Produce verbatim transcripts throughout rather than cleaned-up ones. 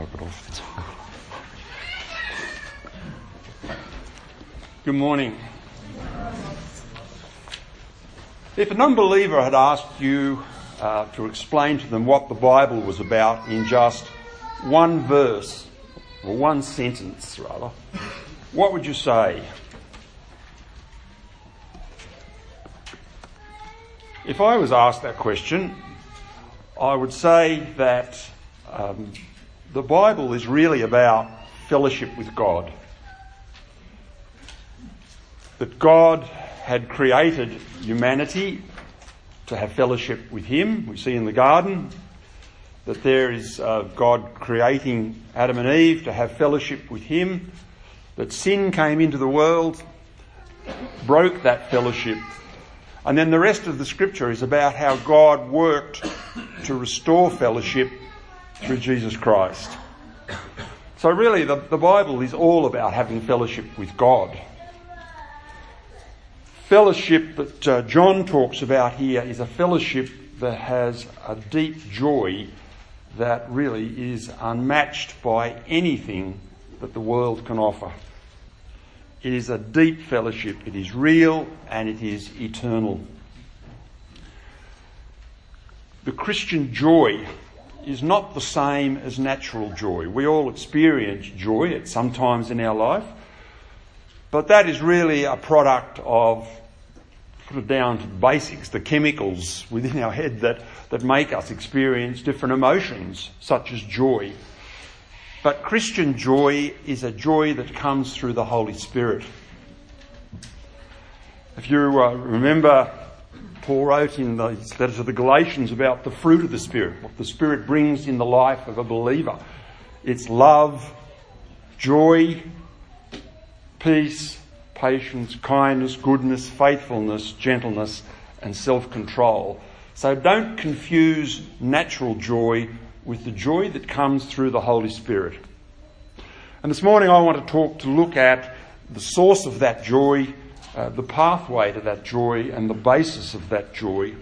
knock it off. Good morning. If a non-believer had asked you uh, to explain to them what the Bible was about in just one verse, or one sentence rather, what would you say? If I was asked that question, I would say that um, the Bible is really about fellowship with God. That God had created humanity to have fellowship with Him. We see in the garden that there is uh, God creating Adam and Eve to have fellowship with Him. That sin came into the world, broke that fellowship. And then the rest of the scripture is about how God worked to restore fellowship through Jesus Christ. So really the, the Bible is all about having fellowship with God. Fellowship that uh, John talks about here is a fellowship that has a deep joy that really is unmatched by anything that the world can offer. It is a deep fellowship. It is real and it is eternal. The Christian joy is not the same as natural joy. We all experience joy at some times in our life, but that is really a product of, put it down to basics, the chemicals within our head that, that make us experience different emotions, such as joy. But Christian joy is a joy that comes through the Holy Spirit. If you uh, remember, Paul wrote in the letter to the Galatians about the fruit of the Spirit, what the Spirit brings in the life of a believer. It's love, joy, peace, patience, kindness, goodness, faithfulness, gentleness, and self-control. So don't confuse natural joy with the joy that comes through the Holy Spirit. And this morning I want to talk to look at the source of that joy, uh, the pathway to that joy, and the basis of that joy.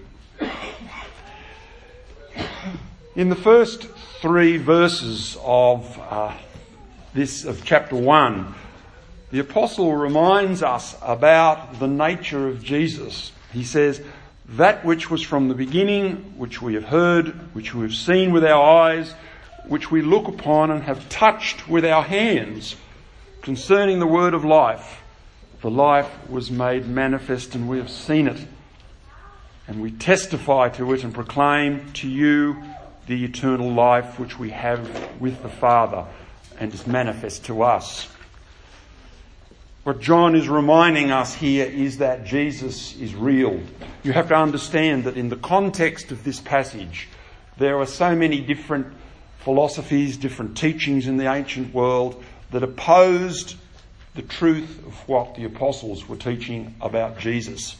In the first three verses of uh, this of chapter one, the apostle reminds us about the nature of Jesus. He says, "That which was from the beginning, which we have heard, which we have seen with our eyes, which we look upon and have touched with our hands, concerning the word of life. The life was made manifest and we have seen it. And we testify to it and proclaim to you the eternal life which we have with the Father and is manifest to us." What John is reminding us here is that Jesus is real. You have to understand that in the context of this passage, there are so many different philosophies, different teachings in the ancient world that opposed the truth of what the apostles were teaching about Jesus.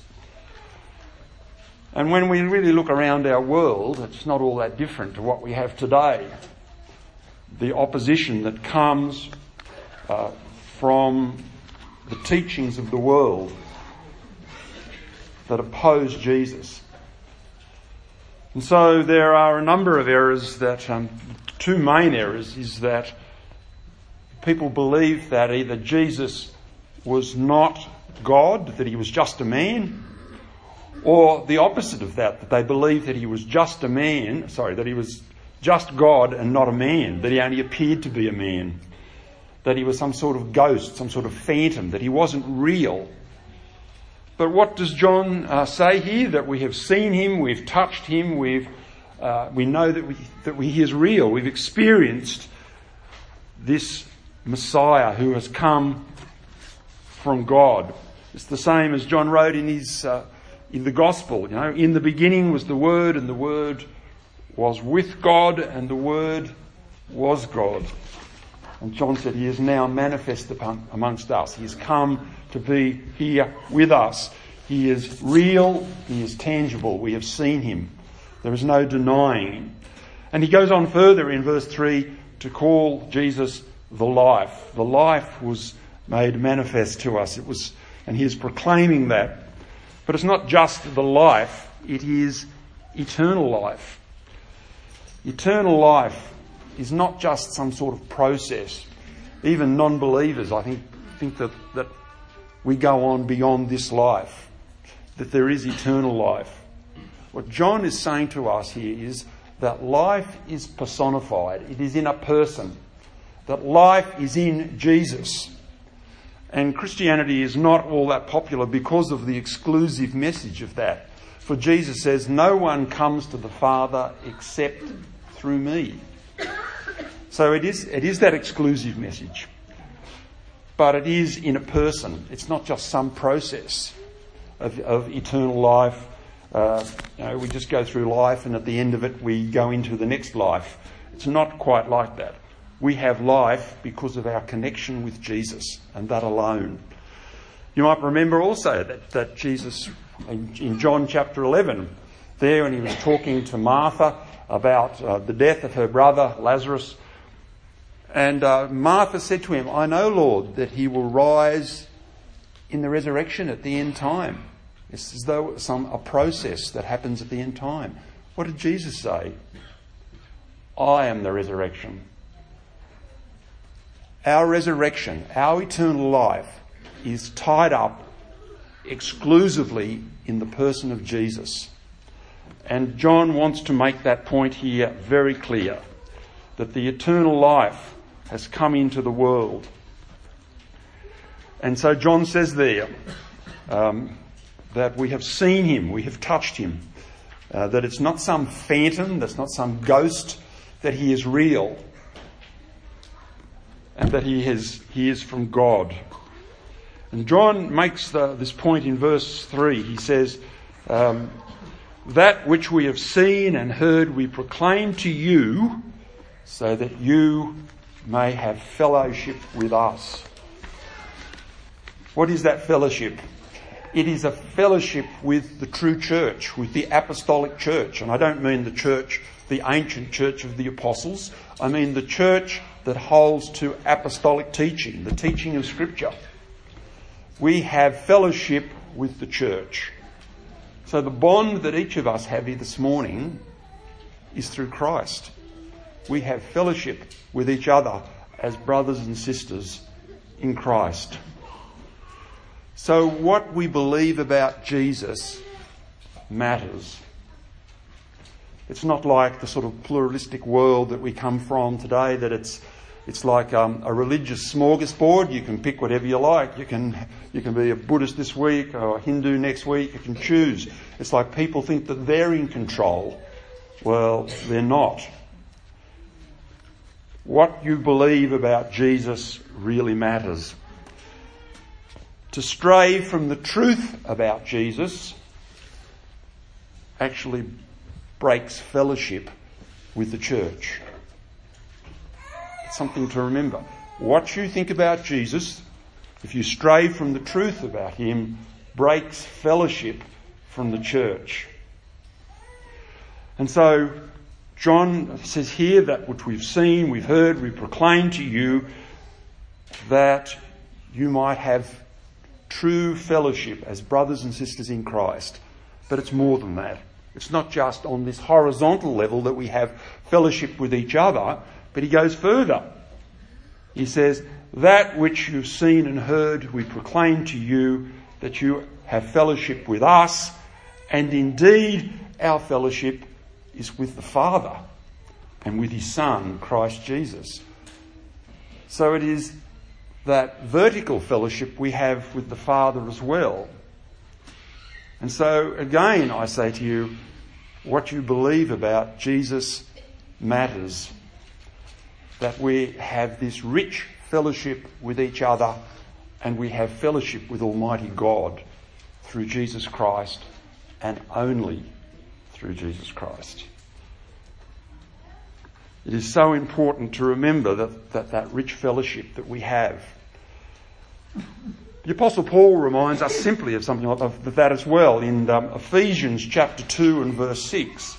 And when we really look around our world, it's not all that different to what we have today. The opposition that comes uh, from the teachings of the world that oppose Jesus. And so there are a number of errors that, um, two main errors is that people believe that either Jesus was not God, that he was just a man, or the opposite of that, that they believe that he was just a man, sorry, that he was just God and not a man, that he only appeared to be a man, that he was some sort of ghost, some sort of phantom, that he wasn't real. But what does John uh, say here? That we have seen him, we've touched him, we've uh, we know that we, that we, he is real. We've experienced this Messiah who has come from God. It's the same as John wrote in his uh, in the Gospel. You know, in the beginning was the Word, and the Word was with God, and the Word was God. And John said he is now manifest upon, amongst us. He has come to be here with us. He is real. He is tangible. We have seen him. There is no denying him. And he goes on further in verse three to call Jesus the life. The life was made manifest to us. It was, and he is proclaiming that. But it's not just the life. It is eternal life. Eternal life is not just some sort of process. Even non-believers, I think, think that, that we go on beyond this life, that there is eternal life. What John is saying to us here is that life is personified. It is in a person. That life is in Jesus. And Christianity is not all that popular because of the exclusive message of that. For Jesus says, no one comes to the Father except through me. So it is, it is that exclusive message. But it is in a person. It's not just some process of, of eternal life. Uh, you know, we just go through life and at the end of it we go into the next life. It's not quite like that. We have life because of our connection with Jesus, and that alone. You might remember also that, that Jesus, in, in John chapter eleven, there when he was talking to Martha about uh, the death of her brother Lazarus, and uh, Martha said to him, I know, Lord, that he will rise in the resurrection at the end time. It's as though it's some a process that happens at the end time. What did Jesus say? I am the resurrection. Our resurrection, our eternal life, is tied up exclusively in the person of Jesus. And John wants to make that point here very clear, that the eternal life has come into the world. And so John says there um, that we have seen him, we have touched him, uh, that it's not some phantom, that's not some ghost, that he is real. And that he is, he is from God. And John makes the, this point in verse three. He says, um, that which we have seen and heard we proclaim to you so that you may have fellowship with us. What is that fellowship? It is a fellowship with the true church, with the apostolic church. And I don't mean the church, the ancient church of the apostles. I mean the church that holds to apostolic teaching, the teaching of Scripture. We have fellowship with the church. So the bond that each of us have here this morning is through Christ. We have fellowship with each other as brothers and sisters in Christ. So what we believe about Jesus matters. It's not like the sort of pluralistic world that we come from today, that it's it's like um, a religious smorgasbord. You can pick whatever you like. You can you can be a Buddhist this week or a Hindu next week. You can choose. It's like people think that they're in control. Well, they're not. What you believe about Jesus really matters. To stray from the truth about Jesus actually breaks fellowship with the church. It's something to remember. What you think about Jesus, if you stray from the truth about him, breaks fellowship from the church. And so John says here that which we've seen, we've heard, we proclaim to you, that you might have true fellowship as brothers and sisters in Christ. But it's more than that. It's not just on this horizontal level that we have fellowship with each other, but he goes further. He says, that which you've seen and heard, we proclaim to you, that you have fellowship with us, and indeed our fellowship is with the Father and with his Son, Christ Jesus. So it is that vertical fellowship we have with the Father as well. And so again, I say to you, what you believe about Jesus matters. That we have this rich fellowship with each other, and we have fellowship with Almighty God through Jesus Christ, and only through Jesus Christ. It is so important to remember that that, that rich fellowship that we have. The Apostle Paul reminds us simply of something of that as well in um, Ephesians chapter two and verse six.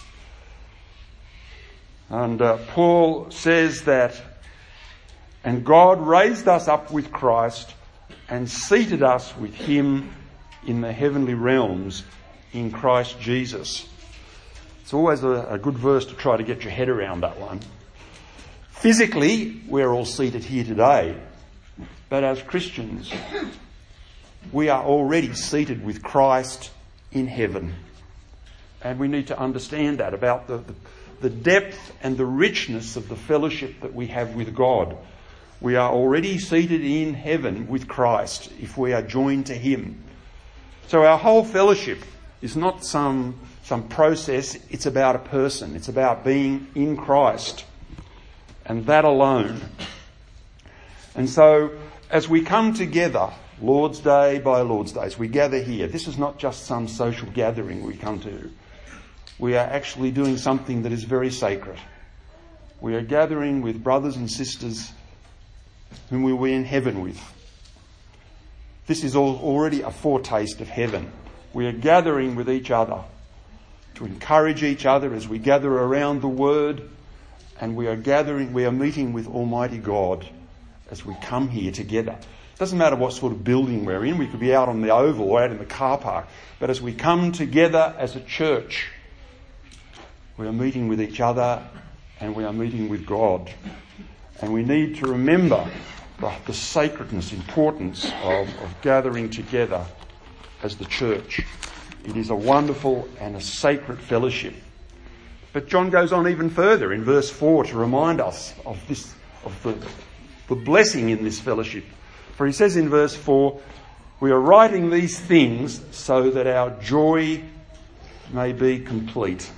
And uh, Paul says that, and God raised us up with Christ and seated us with him in the heavenly realms in Christ Jesus. It's always a, a good verse to try to get your head around, that one. Physically, we're all seated here today, but as Christians, we are already seated with Christ in heaven. And we need to understand that about the, the, the depth and the richness of the fellowship that we have with God. We are already seated in heaven with Christ if we are joined to him. So our whole fellowship is not some, some process, it's about a person. It's about being in Christ. And that alone. And so as we come together, Lord's Day by Lord's Day, as we gather here, this is not just some social gathering we come to. We are actually doing something that is very sacred. We are gathering with brothers and sisters whom we will be in heaven with. This is already a foretaste of heaven. We are gathering with each other to encourage each other as we gather around the Word, and we are gathering, we are meeting with Almighty God as we come here together. It doesn't matter what sort of building we're in. We could be out on the Oval or out in the car park. But as we come together as a church, we are meeting with each other and we are meeting with God. And we need to remember the, the sacredness, importance of, of gathering together as the church. It is a wonderful and a sacred fellowship. But John goes on even further in verse four to remind us of this, of the, the blessing in this fellowship. For he says in verse four, we are writing these things so that our joy may be complete.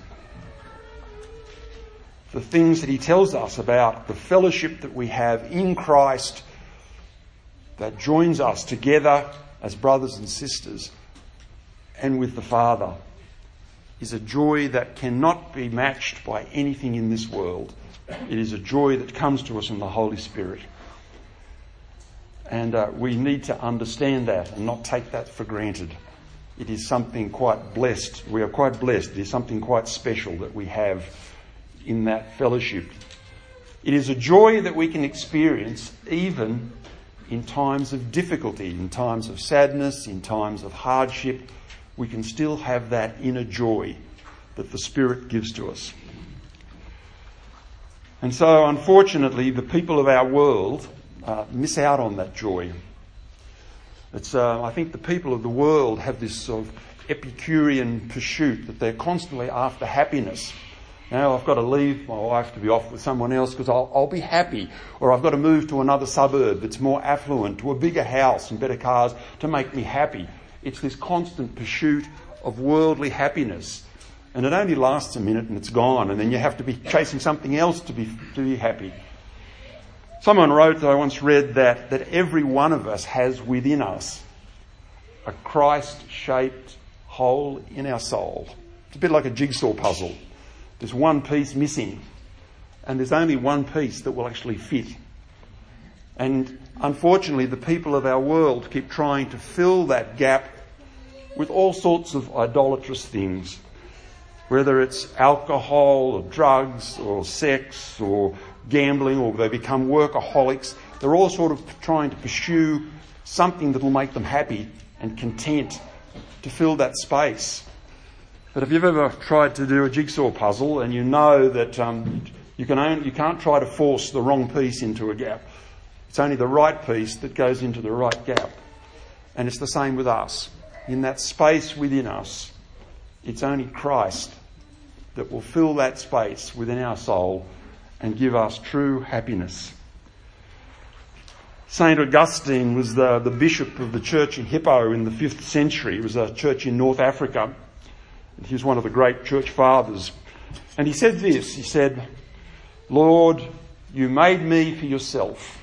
The things that he tells us about the fellowship that we have in Christ that joins us together as brothers and sisters and with the Father is a joy that cannot be matched by anything in this world. It is a joy that comes to us from the Holy Spirit. And uh, we need to understand that and not take that for granted. It is something quite blessed. We are quite blessed. It is something quite special that we have in that fellowship. It is a joy that we can experience even in times of difficulty, in times of sadness, in times of hardship. We can still have that inner joy that the Spirit gives to us. And so, unfortunately, the people of our world uh, miss out on that joy. It's, uh, I think the people of the world have this sort of Epicurean pursuit that they're constantly after happiness. Now I've got to leave my wife to be off with someone else because I'll, I'll be happy. Or I've got to move to another suburb that's more affluent, to a bigger house and better cars to make me happy. It's this constant pursuit of worldly happiness. And it only lasts a minute and it's gone, and then you have to be chasing something else to be to be happy. Someone wrote, that I once read, that, that every one of us has within us a Christ-shaped hole in our soul. It's a bit like a jigsaw puzzle. There's one piece missing, and there's only one piece that will actually fit. And unfortunately, the people of our world keep trying to fill that gap with all sorts of idolatrous things, whether it's alcohol or drugs or sex or gambling, or they become workaholics. They're all sort of trying to pursue something that will make them happy and content to fill that space. But if you've ever tried to do a jigsaw puzzle and you know that um, you, can only, you can't try to force the wrong piece into a gap. It's only the right piece that goes into the right gap. And it's the same with us. In that space within us, it's only Christ that will fill that space within our soul and give us true happiness. Saint Augustine was the, the bishop of the church in Hippo in the fifth century. It was a church in North Africa. He was one of the great church fathers. And he said this, he said, Lord, you made me for yourself,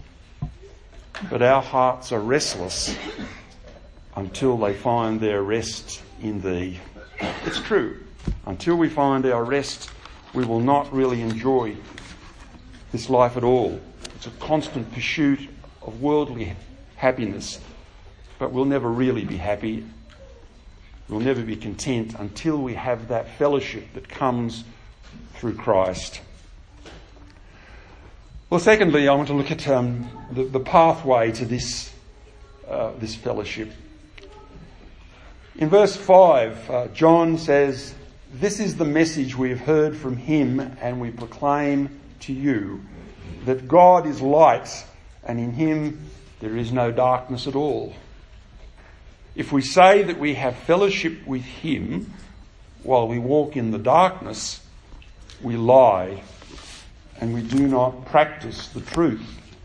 but our hearts are restless until they find their rest in thee. It's true. Until we find our rest, we will not really enjoy this life at all. It's a constant pursuit of worldly happiness, but we'll never really be happy. We'll never be content until we have that fellowship that comes through Christ. Well, secondly, I want to look at um, the, the pathway to this uh, this fellowship. In verse five, uh, John says, "This is the message we have heard from him and we proclaim to you, that God is light and in him there is no darkness at all. If we say that we have fellowship with him while we walk in the darkness, we lie and we do not practice the truth.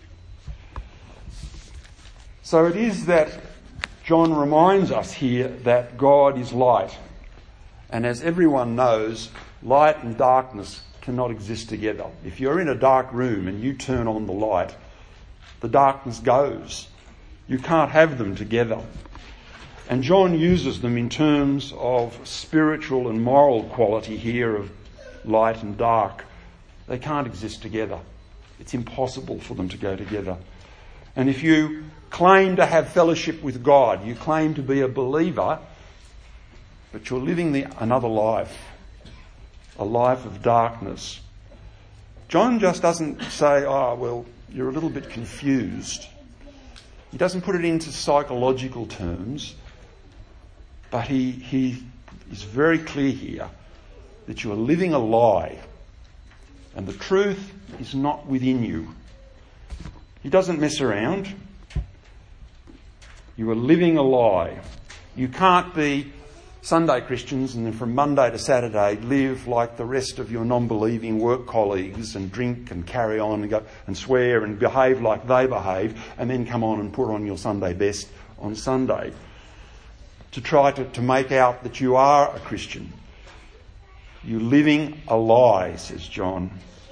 So it is that John reminds us here that God is light. And as everyone knows, light and darkness cannot exist together. If you're in a dark room and you turn on the light, the darkness goes. You can't have them together. And John uses them in terms of spiritual and moral quality here of light and dark. They can't exist together. It's impossible for them to go together. And if you claim to have fellowship with God, you claim to be a believer, but you're living the, another life, a life of darkness. John just doesn't say, oh, well, you're a little bit confused. He doesn't put it into psychological terms, but he, he is very clear here that you are living a lie and the truth is not within you. He doesn't mess around. You are living a lie. You can't be Sunday Christians and then from Monday to Saturday live like the rest of your non-believing work colleagues and drink and carry on and go and swear and behave like they behave and then come on and put on your Sunday best on Sunday to try to, to make out that you are a Christian. You're living a lie, says John.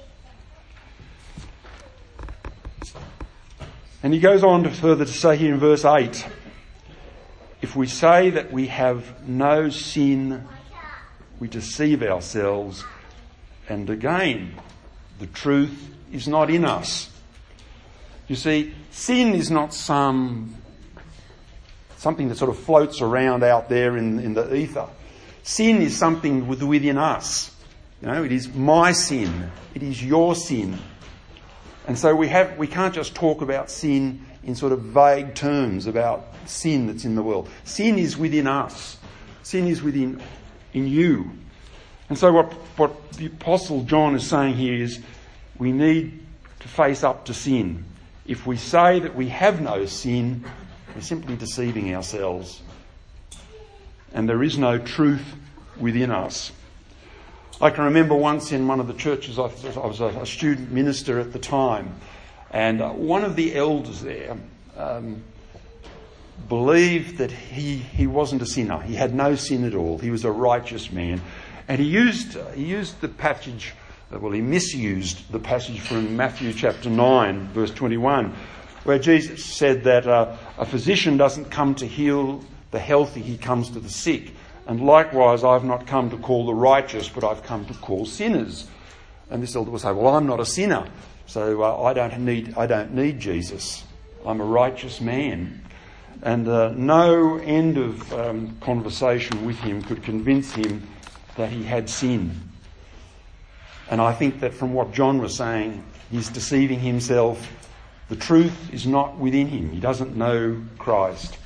And he goes on to further to say here in verse eight, if we say that we have no sin, we deceive ourselves, and again, the truth is not in us. You see, sin is not some something that sort of floats around out there in, in the ether. Sin is something within us. You know, it is my sin. It is your sin. And so we have we can't just talk about sin in sort of vague terms about sin that's in the world. Sin is within us. Sin is within in you. And so what, what the Apostle John is saying here is we need to face up to sin. If we say that we have no sin, we're simply deceiving ourselves. And there is no truth within us. I can remember once in one of the churches, I was a student minister at the time, and one of the elders there um, believed that he, he wasn't a sinner. He had no sin at all. He was a righteous man. And he used he used the passage, well, he misused the passage from Matthew chapter nine, verse twenty-one, where Jesus said that uh, a physician doesn't come to heal the healthy, he comes to the sick. And likewise, I've not come to call the righteous, but I've come to call sinners. And this elder will say, well, I'm not a sinner, so uh, I don't need I don't need Jesus. I'm a righteous man. And uh, no end of um, conversation with him could convince him that he had sin. And I think that from what John was saying, he's deceiving himself. The truth is not within him. He doesn't know Christ.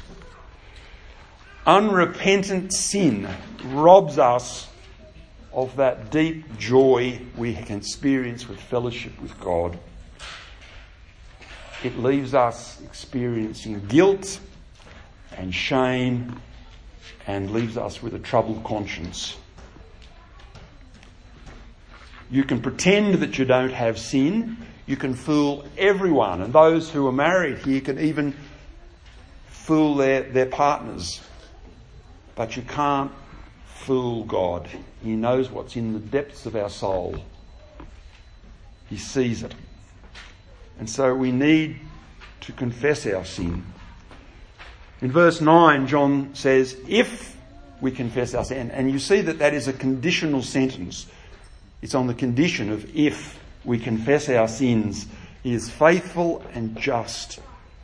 Unrepentant sin robs us of that deep joy we can experience with fellowship with God. It leaves us experiencing guilt and shame and leaves us with a troubled conscience. You can pretend that you don't have sin. You can fool everyone. And those who are married here can even fool their, their partners. But you can't fool God. He knows what's in the depths of our soul. He sees it. And so we need to confess our sin. In verse nine, John says, if we confess our sin, and you see that that is a conditional sentence. It's on the condition of if we confess our sins, he is faithful and just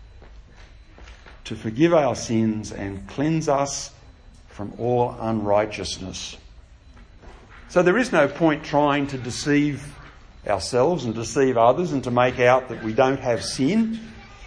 to forgive our sins and cleanse us from all unrighteousness. So there is no point trying to deceive ourselves and deceive others and to make out that we don't have sin,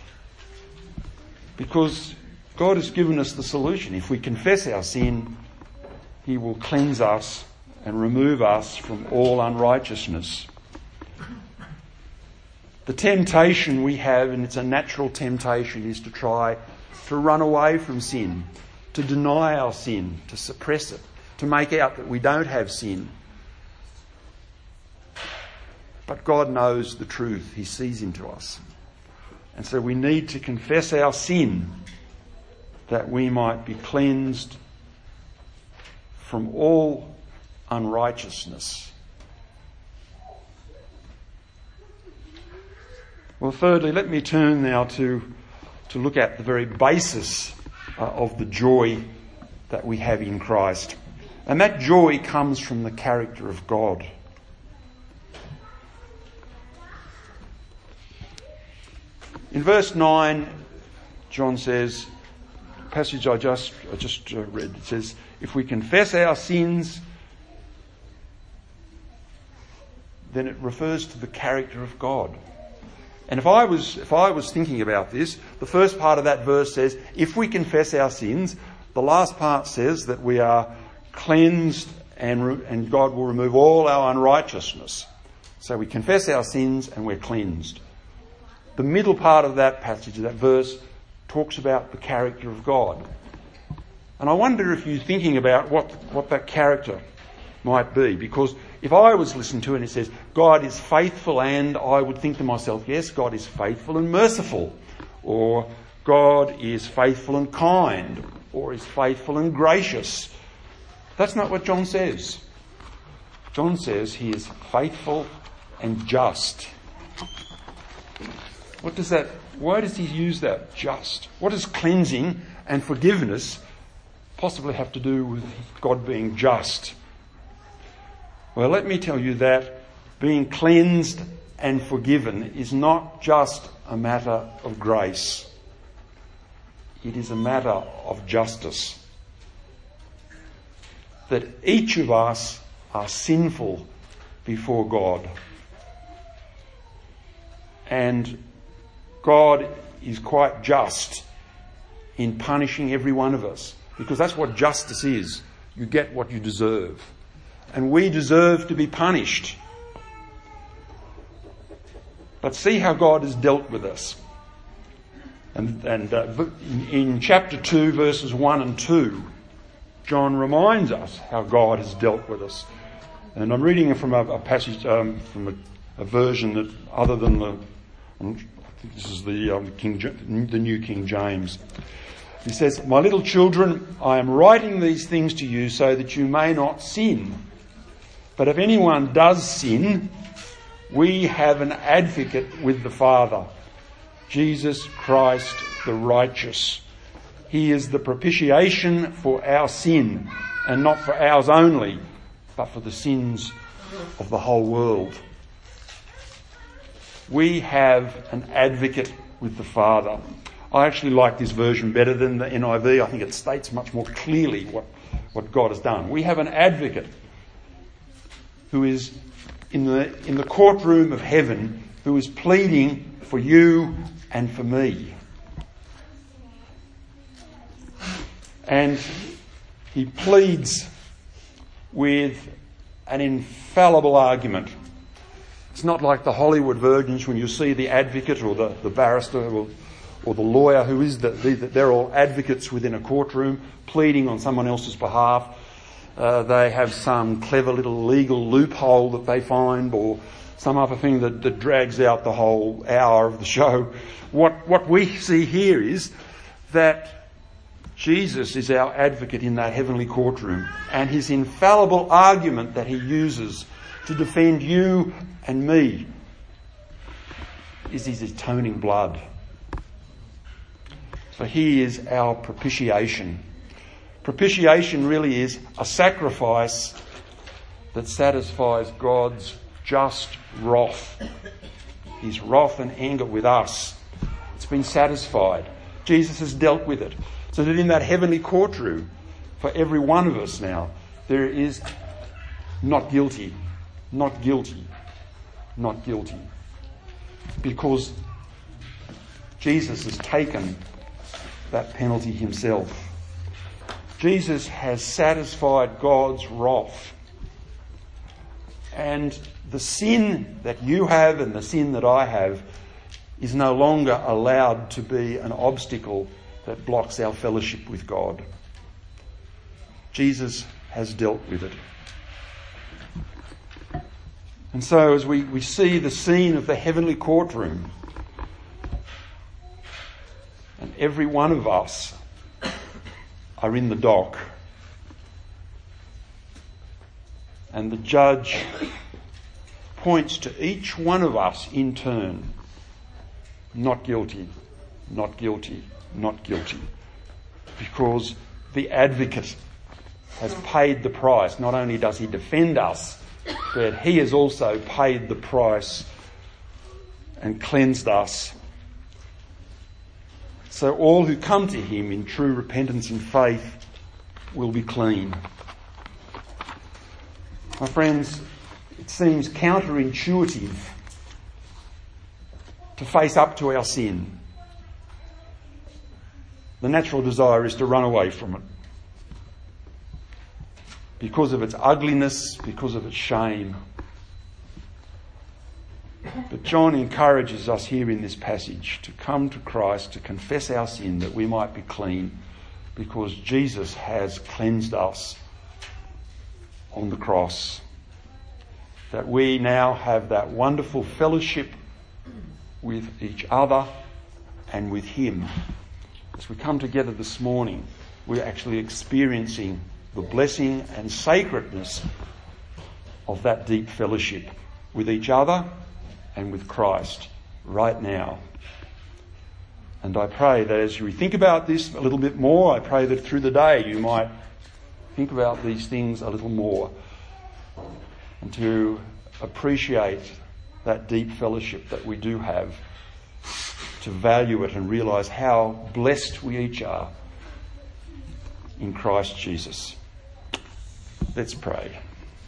because God has given us the solution. If we confess our sin, he will cleanse us and remove us from all unrighteousness. The temptation we have, and it's a natural temptation, is to try to run away from sin, to deny our sin, to suppress it, to make out that we don't have sin. But God knows the truth. He sees into us. And so we need to confess our sin that we might be cleansed from all unrighteousness. Well, thirdly, let me turn now to, to look at the very basis uh, of the joy that we have in Christ. And that joy comes from the character of God. In verse nine, John says, the passage I just, I just uh, read, it says, if we confess our sins, then it refers to the character of God. And if I was, if I was thinking about this, the first part of that verse says, if we confess our sins, the last part says that we are cleansed and, re- and God will remove all our unrighteousness. So we confess our sins and we're cleansed. The middle part of that passage, that verse, talks about the character of God. And I wonder if you're thinking about what, what that character might be. Because if I was listening to it and it says, God is faithful, and I would think to myself, yes, God is faithful and merciful. Or God is faithful and kind. Or is faithful and gracious. That's not what John says. John says he is faithful and just. What does that, why does he use that, just? What does cleansing and forgiveness possibly have to do with God being just? Well, let me tell you that being cleansed and forgiven is not just a matter of grace. It is a matter of justice. That each of us are sinful before God. And God is quite just in punishing every one of us, because that's what justice is. You get what you deserve. And we deserve to be punished. But see how God has dealt with us. And, and uh, in chapter two, verses one and two, John reminds us how God has dealt with us. And I'm reading from a, a passage, um, from a, a version that, other than the, I think this is the, um, King, the New King James. He says, my little children, I am writing these things to you so that you may not sin. But if anyone does sin, we have an advocate with the Father, Jesus Christ the righteous. He is the propitiation for our sin, and not for ours only, but for the sins of the whole world. We have an advocate with the Father. I actually like this version better than the N I V. I think it states much more clearly what, what God has done. We have an advocate who is in the, in the courtroom of heaven, who is pleading for you and for me. And he pleads with an infallible argument. It's not like the Hollywood versions when you see the advocate or the, the barrister or, or the lawyer who is the, the, they're all advocates within a courtroom pleading on someone else's behalf. Uh, they have some clever little legal loophole that they find, or some other thing that, that drags out the whole hour of the show. What, what we see here is that Jesus is our advocate in that heavenly courtroom, and his infallible argument that he uses to defend you and me is his atoning blood. So he is our propitiation. Propitiation really is a sacrifice that satisfies God's just wrath. His wrath and anger with us. It's been satisfied. Jesus has dealt with it. So that in that heavenly courtroom, for every one of us now, there is not guilty, not guilty, not guilty. Because Jesus has taken that penalty himself. Jesus has satisfied God's wrath. And the sin that you have and the sin that I have is no longer allowed to be an obstacle that blocks our fellowship with God. Jesus has dealt with it. And so as we, we see the scene of the heavenly courtroom, and every one of us are in the dock, and the judge points to each one of us in turn, not guilty, not guilty, not guilty, because the advocate has paid the price. Not only does he defend us, but he has also paid the price and cleansed us. So all who come to him in true repentance and faith will be clean. My friends, it seems counterintuitive to face up to our sin. The natural desire is to run away from it because of its ugliness, because of its shame. But John encourages us here in this passage to come to Christ, to confess our sin that we might be clean, because Jesus has cleansed us on the cross. That we now have that wonderful fellowship with each other and with him. As we come together this morning, we're actually experiencing the blessing and sacredness of that deep fellowship with each other and with Christ right now. And I pray that as you think about this a little bit more, I pray that through the day you might think about these things a little more and to appreciate that deep fellowship that we do have, to value it and realise how blessed we each are in Christ Jesus. Let's pray.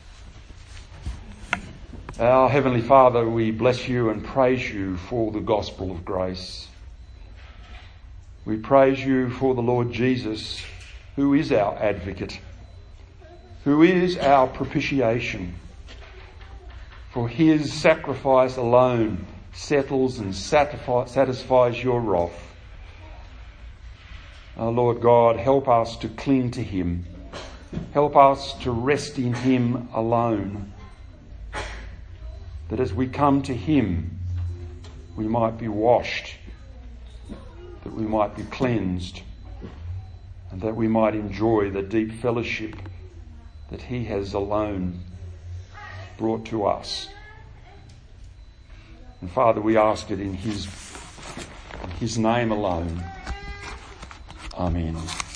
Our Heavenly Father, we bless you and praise you for the gospel of grace. We praise you for the Lord Jesus, who is our advocate, who is our propitiation. For his sacrifice alone settles and satisfies your wrath. Our Lord God, help us to cling to him. Help us to rest in him alone. That as we come to him, we might be washed, that we might be cleansed, and that we might enjoy the deep fellowship that he has alone brought to us. And Father, we ask it in his, in his name alone. Amen.